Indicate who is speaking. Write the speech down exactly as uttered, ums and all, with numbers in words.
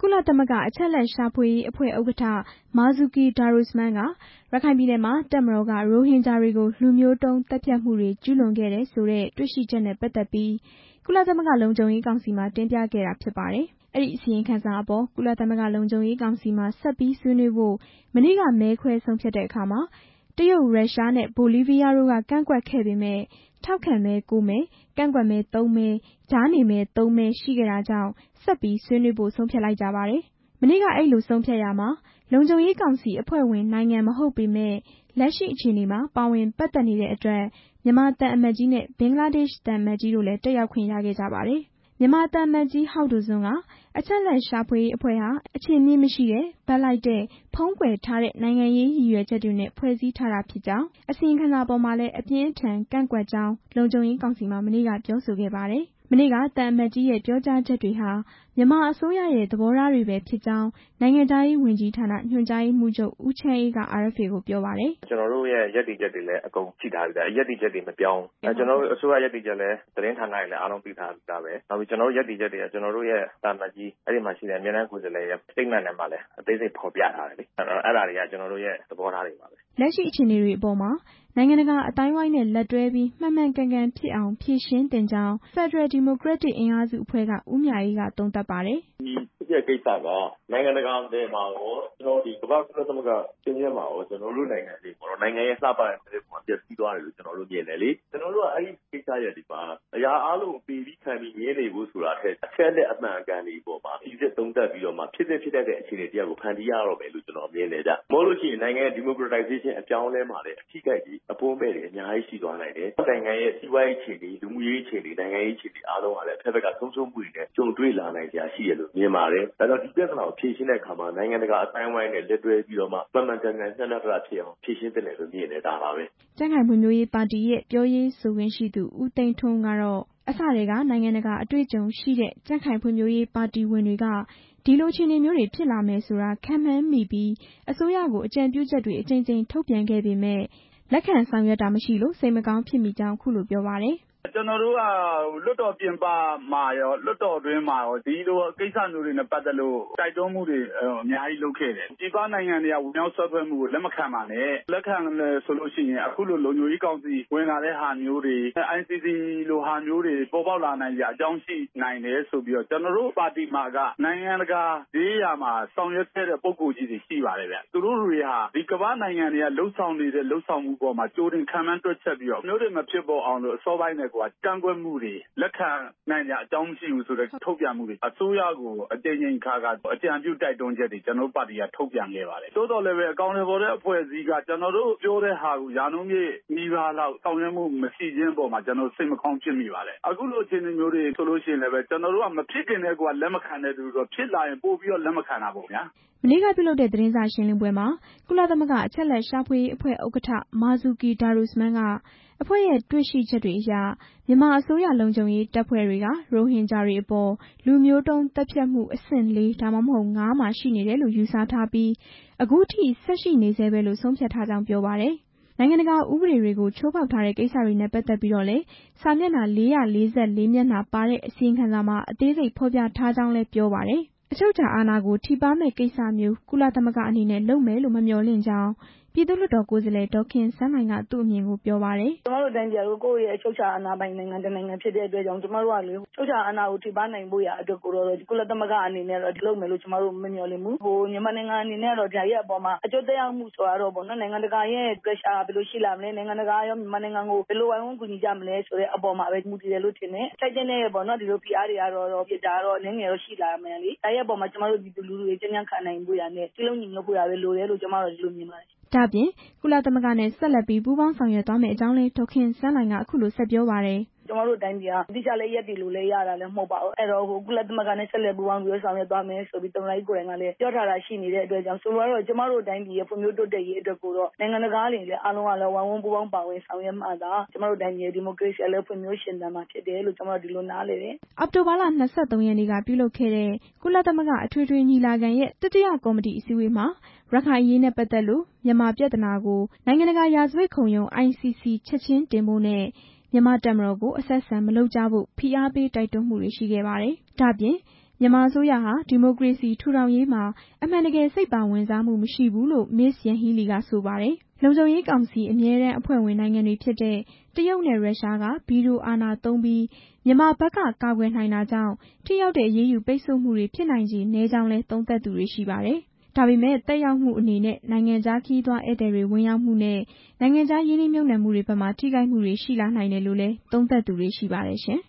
Speaker 1: လသမဂ္ဂအချက်အလက်ရှာဖွေရေးအဖွဲ့ဥက္ကဋ္ဌ မာဇူကီ ဒါရုစမန်းက ရခိုင်ပြည်နယ်မှာတပ်မတော်က ရိုဟင်ဂျာတွေကို လူမျိုးတုံးသတ်ဖြတ်မှုတွေကျူးလွန်ခဲ့တယ်ဆိုတဲ့တွေ့ရှိချက်နဲ့ပတ်သက်ပြီး ကုလသမဂ္ဂလုံခြုံရေးကောင်စီမှာတင်ပြခဲ့တာဖြစ်ပါတယ်။ အဲဒီအစီရင်ခံစာအပေါ် ကုလသမဂ္ဂလုံခြုံရေးကောင်စီမှာဆက်ပြီးဆွေးနွေးဖို့ မနေ့ကမဲခွဲဆုံးဖြတ်တဲ့အခါမှာ တရုတ်၊ ရုရှားနဲ့ ဘိုလီးဗီးယားတို့ကကန့်ကွက်ခဲ့ပေမယ့် ထောက်ခံမဲ ကိုမဲ၊ ကန့်ကွက်မဲ သုံးမဲ၊ ကြားနေမဲ သုံးမဲရှိခဲ့တာကြောင့် ဆက်ပြီးဆွေးနွေးဖို့ဆုံးဖြတ်လိုက်ကြပါတယ်။ မနေ့ကအဲဒီလိုဆုံးဖြတ်ရာမှာ လုံခြုံရေးကောင်စီအဖွဲ့ဝင်နိုင်ငံမဟုတ်ပေမယ့် လက်ရှိအခြေအနေမှာပါဝင်ပတ်သက်နေတဲ့အတွက် မြန်မာသံအမတ်ကြီးနဲ့ ဘင်္ဂလားဒေ့ရှ်သံအမတ်ကြီးတို့လည်း တက်ရောက်ခွင့်ရခဲ့ကြပါတယ်။ မြန်မာသံအမတ်ကြီး ဟောက်ဒိုစွမ်းက အချက်အလက်ရှာဖွေရေးအဖွဲ့ဟာ အခြေအမြစ်မရှိတဲ့ ဘက်လိုက်တဲ့ ဖုံးကွယ်ထားတဲ့နိုင်ငံရေးရည်ရွယ်ချက်တွေနဲ့ ဖွဲ့စည်းထားတာဖြစ်ကြောင်း၊ အစီရင်ခံစာအပေါ်မှာလည်း အပြင်းအထန်ကန့်ကွက်ကြောင်း လုံခြုံရေးကောင်စီမှာ မနေ့ကပြောဆိုခဲ့ပါတယ်။ မနေ့ကသံအမတ်ကြီးရဲ့ပြောကြားချက်တွေဟာ မြန်မာအစိုးရရဲ့သဘောထားတွေပဲဖြစ်ကြောင်း နိုင်ငံခြားရေးဝန်ကြီးဌာန ညွှန်ကြားရေးမှူးချုပ် ဦးချမ်းအေးက အာအက်ဖ်အေ ကိုပြောပါတယ်
Speaker 2: ။ ကျွန်တော်တို့ရဲ့ရပ်တည်ချက်တွေလည်းအကုန်ရှိထားပြီးသား ရပ်တည်ချက်တွေမပြောင်းဘူး။ ကျွန်တော်တို့အစိုးရရပ်တည်ချက်လည်းသတင်းဌာနတွေလည်းအားလုံးသိထားပြီးသားပဲ။ နောက်ပြီးကျွန်တော်တို့ရပ်တည်ချက်တွေကကျွန်တော်တို့ရဲ့သံအမတ်ကြီးအဲဒီမှာရှိတဲ့အမြဲတမ်းကိုယ်စားလှယ်ရဲ့ statement ထဲမှာလည်းအသေးစိတ်ဖော်ပြထားတယ်လေ။ အဲဒါတွေကကျွန်တော်တို့ရဲ့သဘောထားတွေပါပဲ
Speaker 1: ။ လက်ရှိအခြေအနေတွေအပေါ်မှာ နိုင်ငံတကာအသိုင်းအဝိုင်းနဲ့လက်တွဲပြီး မှန်မှန်ကန်ကန်ဖြစ်အောင်ဖြေရှင်းသင့်ကြောင်း ဖက်ဒရယ်ဒီမိုကရက်တစ်အင်အားစုအဖွဲ့က ဦးမြအေးက သုံးသပ်ပါတယ်
Speaker 3: ။ ဒီဖြစ်တဲ့ကိစ္စကနိုင်ငံတကာမှာရောကျွန်တော်ဒီကမ္ဘာ့ကုလသမဂ္ဂအချင်းချင်းမှာရောကျွန်တော်တို့နိုင်ငံတွေပေါ့နော်နိုင်ငံရဲ့လှပတဲ့စနစ်ပေါ်မှာပျက်စီးသွားတယ်လို့ကျွန်တော်တို့မြင်တယ်လေ။ကျွန်တော်တို့ကအဲဒီကိစ္စရပ်တွေမှာအရာအားလုံးကိုပေးပြီးခံပြီးငြင်းနေဖို့ဆိုတာထက်အချက်နဲ့အမှန်အကန်တွေပေါ်မှာစိစစ်သုံးသပ်ပြီးတော့မှဖြစ်သင့်ဖြစ်တတ်တဲ့အခြေအနေတစ်ရပ်ကိုဖန်တီးရတော့မယ်လို့ကျွန်တော်မြင်တယ်ဗျ။မဟုတ်လို့ရှိရင်နိုင်ငံရဲ့ဒီမိုကရက်တစ်ဇေရှင်းအပြောင်းအလဲမှာလည်းအထိခိုက်တွေအဖိုးမဲ့တွေအများကြီးရှိသွားနိုင်တယ်။နိုင်ငံရဲ့စီးပွားရေးအခြေအနေလူမှုရေးအခြေအနေနိုင်ငံရေးအခြေအနေအားလုံးကလည်းတစ်ဖက်ကဆုံးရှုံးမှုတွေနဲ့ကြုံတွေ့လာနိုင်စရာရှိတယ်လို့မြင်ပါတယ်။ဒါကြောင့်ဒီပြဿနာကိုဖြေရှင်းတဲ့အခါမှာနိုင်ငံတကာအသိုင်းအဝိုင်းနဲ့လက်တွဲပြီးတော့မှမှန်မှန်ကန်ကန်မျှမျှတတဖြစ်အောင်ဖြေရှင်းသင့်တယ်လို့မြင်တယ်ဒါပါပဲ
Speaker 1: ။ကြံ့ခိုင်ဖွံ့ဖြိုးရေးပါတီရဲ့ပြောရေးဆိုခွင့်ရှိသူ ဦးသိန်းထွန်းကတော့ အစထဲကနိုင်ငံတကာအတွေ့အကြုံရှိတဲ့ကြံ့ခိုင်ဖွံ့ဖြိုးရေးပါတီဝင်တွေက ဒီလိုအခြေအနေမျိုးတွေဖြစ်လာမယ်ဆိုတာခန့်မှန်းမိပြီး အစိုးရကိုအကြံပြုချက်တွေအကြိမ်ကြိမ်ထုတ်ပြန်ခဲ့ပေမယ့် လက်ခံဆောင်ရွက်တာမရှိလို့စိတ်မကောင်းဖြစ်မိကြောင်း အခုလိုပြောပါတယ်။
Speaker 4: ကျွန်တော်တို့ကလွှတ်တော်ပြင်ပမှာရောလွှတ်တော်တွင်းမှာရောဒီလိုကိစ္စမျိုးတွေနဲ့ပတ်သက်လို့တိုက်တွန်းမှုတွေအများကြီးလုပ်ခဲ့တယ်။ပြည်ပနိုင်ငံတွေကဝင်ရောက်စွက်ဖက်မှုကိုလက်မခံပါနဲ့လက်ခံတယ်ဆိုလို့ရှိရင်အခုလိုလုံခြုံရေးကောင်စီဝင်လာတဲ့ဟာမျိုးတွေ အိုင်စီစီ လိုဟာမျိုးတွေပေါ်ပေါက်လာနိုင်စရာအကြောင်းရှိနိုင်တယ်ဆိုပြီးတော့ကျွန်တော်တို့ပါတီမှာကနိုင်ငံတကာရေးရာမှာဆောင်ရွက်ခဲ့တဲ့ပုဂ္ဂိုလ်ကြီးတွေရှိပါတယ်ဗျ။သူတို့တွေဟာဒီကမ္ဘာနိုင်ငံတွေကလှုပ်ဆောင်နေတဲ့လှုပ်ဆောင်မှုပေါ်မှာကြိုတင်ခံမှန်းတွက်ချက်ပြီးတော့မျိုးတွေမဖြစ်ပေါ်အောင်လို့အစောပိုင်းနဲ့ကန့်ကွက်မှုတွေလက်ခံနိုင်ကြအကြောင်းမရှိဘူးဆိုတဲ့ထုတ်ပြန်မှုတွေအစိုးရကိုအကြိမ်ကြိမ်ခါခါအကြံပြုတိုက်တွန်းချက်တွေကျွန်တော်တို့ပါတီကထုတ်ပြန်ခဲ့ပါတယ်။သို့တော်လည်းပဲအကောင်အထည်ဖော်တဲ့အဖွဲ့အစည်းကကျွန်တော်တို့ပြောတဲ့ဟာကိုရာနှုန်းပြည့်နီးပါးလောက်ဆောင်ရွက်မှုမရှိခြင်းပေါ်မှာကျွန်တော်စိတ်မကောင်းဖြစ်မိပါတယ်။အခုလိုအခြေအနေမျိုးတွေဆိုလို့ရှိရင်လည်းကျွန်တော်တို့ကမဖြစ်ခင်တည်းကလက်မခံတဲ့သူတွေဖြစ်လာရင်ပို့ပြီးတော့လက်မခံတာပေါ့ဗျာ
Speaker 1: ။မနေ့ကပြုလုပ်တဲ့သတင်းစာရှင်းလင်းပွဲမှာ ကုလသမဂ္ဂအချက်အလက်ရှာဖွေရေးအဖွဲ့ဥက္ကဋ္ဌ မာဇူကီ ဒါရုစမန်းက အဖွဲ့ရဲ့တွေ့ရှိချက်တွေအရ မြန်မာအစိုးရလုံခြုံရေးတပ်ဖွဲ့တွေက ရိုဟင်ဂျာတွေအပေါ် လူမျိုးတုံးသတ်ဖြတ်မှုအဆင့် လေး ဒါမှမဟုတ် ငါး မှာရှိနေတယ်လို့ယူဆထားပြီး အခုထိဆက်ရှိနေဆဲပဲလို့ဆုံးဖြတ်ထားကြောင်းပြောပါတယ်။ နိုင်ငံတကာဥပဒေတွေကိုချိုးဖောက်ထားတဲ့ကိစ္စတွေနဲ့ပတ်သက်ပြီးတော့လည်း စာမျက်နှာ လေးရာလေးဆယ့်လေး မျက်နှာပါတဲ့အစီရင်ခံစာမှာအသေးစိတ်ဖော်ပြထားကြောင်းလည်းပြောပါတယ်။ အချုပ်အခြာအာဏာကိုထိပါးမယ့်ကိစ္စမျိုး ကုလသမဂ္ဂအနေနဲ့လုပ်မယ်လို့မမျှော်လင့်ကြောင်း ပြည်သူ့လွှတ်တော်ကိုယ်စားလှယ် ဒေါ်ခင်စန်းလှိုင်က သူ့အမြင်ကိုပြောပါတယ်
Speaker 5: ။ ကျွန်မတို့တိုင်းပြည်ကကိုယ့်ရဲ့အချုပ်အခြာအာဏာပိုင်နိုင်ငံတစ်နိုင်ငံဖြစ်တဲ့အတွက်ကြောင့်ကျွန်မတို့ကလေအချုပ်အခြာအာဏာကိုထိပါးနိုင်ဖို့ရာအတွက်ကိုတော့ကုလသမဂ္ဂအနေနဲ့တော့လုပ်မယ်လို့ကျွန်မတို့မမျှော်လင့်ဘူး။ဟိုမြန်မာနိုင်ငံအနေနဲ့တော့ဒါရဲ့အပေါ်မှာအကျိုးသက်ရောက်မှုဆိုတာတော့ပေါ့နော်နိုင်ငံတကာရဲ့ pressure ဘယ်လိုရှိလာမလဲနိုင်ငံတကာရောမြန်မာနိုင်ငံကိုဘယ်လိုဝိုင်းဝန်းကူညီကြမလဲဆိုတဲ့အပေါ်မှာပဲမူတည်တယ်လို့ထင်တယ်။ထိုက်တဲ့ပေါ့နော်ဒီလိုဖိအားတွေကတော့ဒါတော့အနည်းငယ်တော့ရှိလာမယ်လေ။ဒါရဲ့အပေါ်မှာကျွန်မတို့ပြည်သူလူထုတွေကြံ့ကြံ့ခံနိုင်ဖို့ရာနဲ့စည်းလုံးညီညွတ်ဖို့ရာပဲလိုတယ်လို့ကျွန်မတို့ဒီလိုမြင်ပါတယ်
Speaker 1: ။ဒါ့အပြင်ကုလသမဂ္ဂနဲ့ဆက်လက်ပြီးပူးပေါင်းဆောင်ရွက်သွားမယ့်အကြောင်းလည်းဒေါ်ခင်စန်းလှိုင်ကအခုလိုဆက်ပြောပါတယ်
Speaker 5: ။ကျွန်တော်တို့တိုင်းပြည်ကတိကျလည်းရက်တည်လို့လည်းရတာလည်းမဟုတ်ပါဘူး။အဲ့တော့ဟိုကုလသမဂ္ဂနဲ့ဆက်လက်ပူးပေါင်းပြီးဆောင်ရွက်သွားမယ်ဆိုပြီးသမ္မတကြီးကိုယ်တိုင်ကလည်းပြောထားတာရှိနေတဲ့အတွက်ကြောင့်ဆိုတော့ကျွန်တော်တို့တိုင်းပြည်ရဲ့ဖွံ့ဖြိုးတိုးတက်ရေးအတွက်ကိုတော့နိုင်ငံတကာတွေလည်းအားလုံးကလည်းဝိုင်းဝန်းပူးပေါင်းပါဝင်ဆောင်ရွက်မှသာကျွန်တော်တို့တိုင်းပြည်ရဲ့ဒီမိုကရေစီလည်းဖွံ့ဖြိုးရှင်သန်မှာဖြစ်တယ်လို့ကျွန်တော်တို့ဒီလိုနားလည်တယ်
Speaker 1: ။အောက်တိုဘာလ ၂၃ ရက်နေ့ကပြုလုပ်ခဲ့တဲ့ကုလသမဂ္ဂအထွေထွေညီလာခံရဲ့တတိယကော်မတီအစည်းအဝေးမှာ ရခိုင်အရေးနဲ့ပတ်သက်လို့မြန်မာပြဿနာကိုနိုင်ငံတကာရာဇဝတ်ခုံရုံး အိုင်စီစီ ချက်ချင်းတင်ဖို့နဲ့မြန်မာ့တပ်မတော်ကိုအဆက်အဆံမလုပ်ကြဖို့ဖိအားပေးတိုက်တွန်းမှုတွေရှိခဲ့ပါတယ်။ဒါ့အပြင်မြန်မာအစိုးရဟာဒီမိုကရေစီထူထောင်ရေးမှာအမှန်တကယ်စိတ်ပါဝင်စားမှုမရှိဘူးလို့ မစ္စ ယန်ဟီးလီကဆိုပါတယ်။ လုံခြုံရေးကောင်စီအမြဲတမ်းအဖွဲ့ဝင်နိုင်ငံတွေဖြစ်တဲ့တရုတ်နဲ့ရုရှားကဗီတိုအာဏာသုံးပြီးမြန်မာဘက်ကကာကွယ်နိုင်တာကြောင့်ထိရောက်တဲ့အရေးယူပိတ်ဆို့မှုတွေဖြစ်နိုင်ခြေနည်းကြောင်းလည်းသုံးသပ်သူတွေရှိပါတယ်။ ဒါပေမဲ့သက်ရောက်မှုအနေနဲ့နိုင်ငံခြားခရီးသွားဧည့်သည်တွေဝင်ရောက်မှုနဲ့နိုင်ငံခြားရင်းနှီးမြှုပ်နှံမှုတွေဘက်မှာထိခိုက်မှုတွေရှိလာနိုင်တယ်လို့လည်းသုံးသပ်သူတွေရှိပါတယ်ရှင်